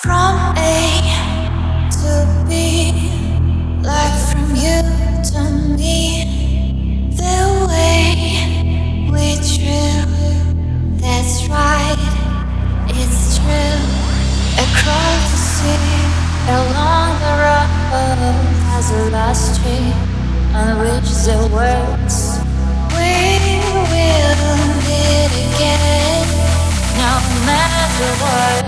From A to B, like from you to me, the way we drew, that's right, it's true. Across the sea, along the road, as a last tree on which the words we will meet again, no matter what.